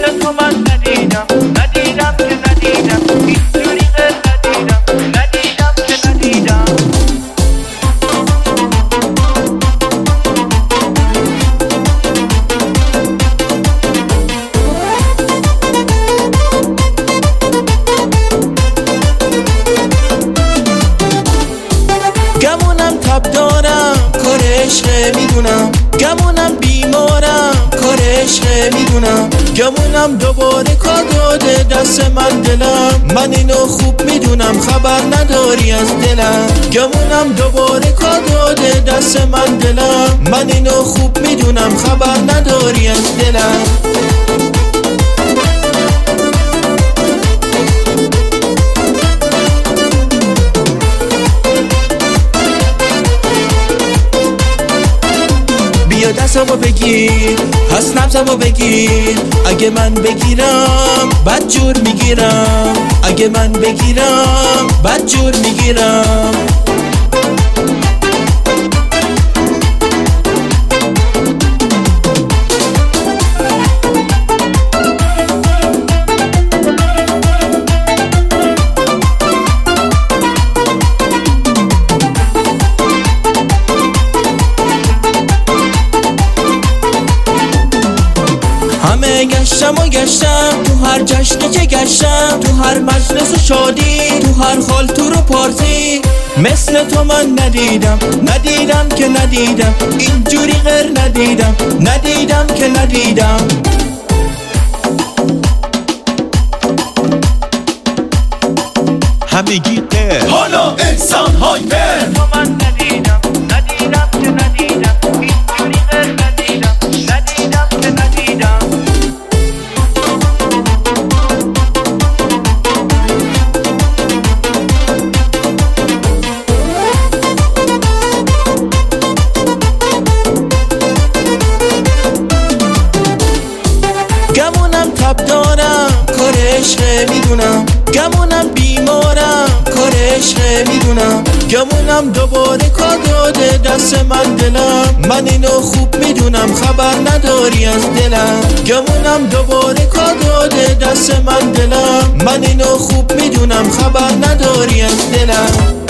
مثل تو من ندیدم که ندیدم اینجوری غیر ندیدم که ندیدم. گمونم تب دارم کار عشقه میدونم، گمونم بیمارم کار عشقه میدونم، گمونم دوباره کار داده دست من دلم، من اینو خوب میدونم خبر نداری از دلم، گمونم دوباره کار داده دست من دلم، من اینو خوب میدونم خبر نداری از دلم. بیا دستمو بگیر پس نبضمو بگیر، اگه من بگیرم بد جور میگیرم، اگه من بگیرم بد جور میگیرم. همه گشتم و گشتم تو هر جشنی که گشتم، تو هر مجلس و شادی، تو هر خالتور و پارتی، مثل تو من ندیدم که ندیدم اینجوری غیر ندیدم که ندیدم. همگی غیر حالا انسان های بر تو من ندیدم که ندیدم اینجوری غیر ندیدم که ندیدم. گمونم تب دارم کار عشقه میدونم، گمونم بیمارم کار عشقه میدونم، گمونم دوباره کار داده دست من دلم، من اینو خوب میدونم خبر نداری از دلم، گمونم دوباره کار داده دست من دلم، من اینو خوب میدونم خبر نداری از دلم.